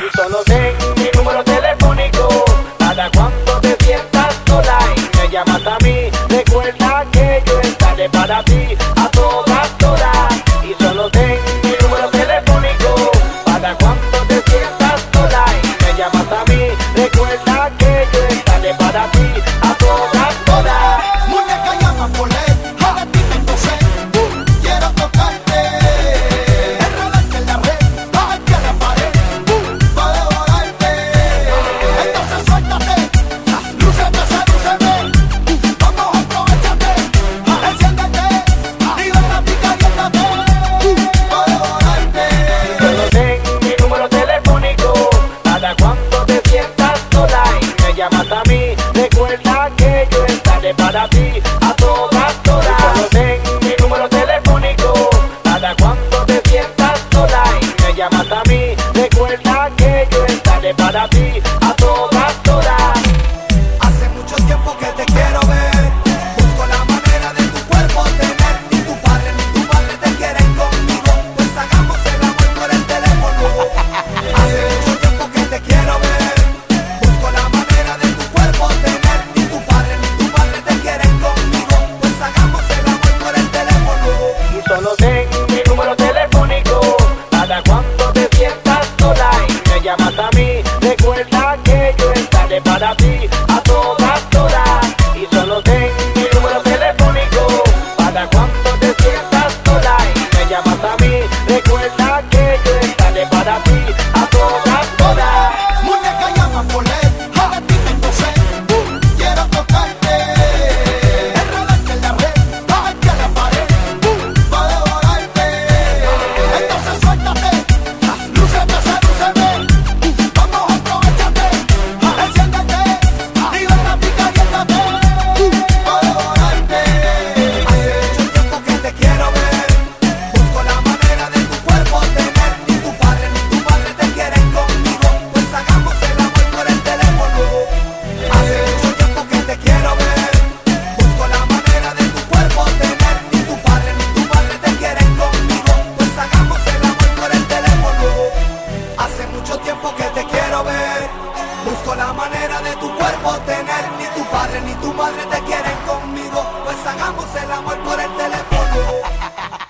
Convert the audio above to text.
Y solo ten mi número telefónico para cuando te sientas sola y me llamas a mí. Recuerda que yo estaré para ti a todas horas. Y solo ten mi número telefónico para cuando te sientas sola y me llamas a mí. Recuerda que yo estaré para ti a todas horas. Muñeca, llama por ley, a ti tengo sed. Quiero tocarte, enredarte en la red, bajarte a la pared, pa' devorarte. Entonces suéltate, lúcete, sedúceme. Vamos, aprovechate, enciéndete y ven a ti, caliéntate, pa' devorarte. Solo ten mi número telefónico para cuando te sientas sola y me llamas a mí. Recuerda que yo estaré para ti a todas horas. Solo ten mi número telefónico para cuando te sientas sola y me llamas a mí. Recuerda que yo estaré para ti a todas horas. Hace mucho tiempo que te quiero ver. Busco la manera de tu cuerpo tener. Ni tu padre ni tu madre te quieren conmigo, pues hagamos el amor por el teléfono. Hace mucho tiempo que te quiero ver. Busco la manera de tu cuerpo tener. Ni tu padre ni tu madre te quieren conmigo, pues hagamos el amor por el teléfono. Y solo ten mi número telefónico para cuando te sientas sola y me llamas a mí. Recuerda que yo estaré para ti a todas horas. Y solo ten mi número telefónico para cuando te sientas sola y me llamas a mí. Recuerda que yo estaré para ti a todas horas. Muñeca, llama por ley, a ti tengo sed. Quiero tocarte, enredarte en la red, bajarte a la pared, pa' devorarte. Entonces suéltate, lúcete, sedúceme. Vamos, aprovechate, enciéndete y ven a ti, caliéntate, pa' devorarte. Hace mucho tiempo que te quiero ver. Busco la manera de tu cuerpo tener. Ni tu padre ni tu madre te quieren conmigo, pues hagamos el amor por el teléfono. Hace mucho tiempo que te quiero ver. Busco la manera de tu cuerpo tener. Ni tu padre ni tu madre te quieren conmigo, pues hagamos el amor por el teléfono. Hace mucho tiempo que te quiero ver. Busco la manera de tu cuerpo tener. Ni tu padre ni tu madre te quieren conmigo, pues hagamos el amor por el teléfono.